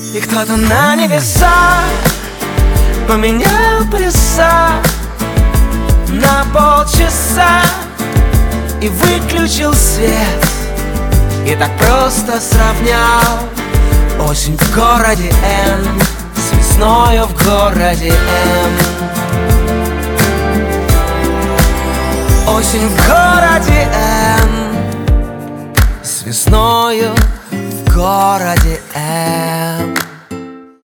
И кто-то на небесах поменял полюса на полчаса и выключил свет. И так просто сравнял осень в городе Н с весною в городе М. Осень в городе Н с весною в городе М.